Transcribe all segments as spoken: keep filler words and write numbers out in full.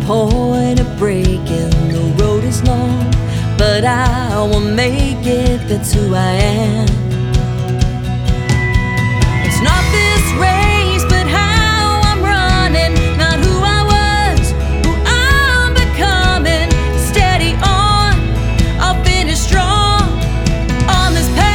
point of breaking, the road is long, but I will make it, that's who I am. It's not this race, but how I'm running, not who I was, who I'm becoming. Steady on, I'll finish strong on this path.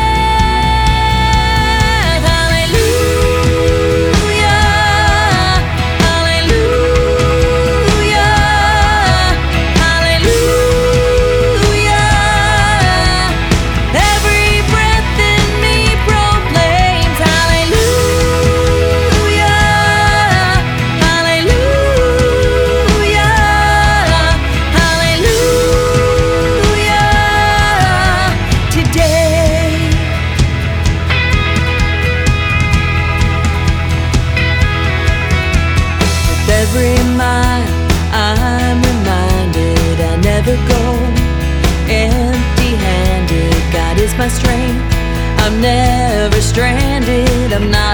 Every mile I'm reminded I never go empty-handed. God is my strength, I'm never stranded, I'm not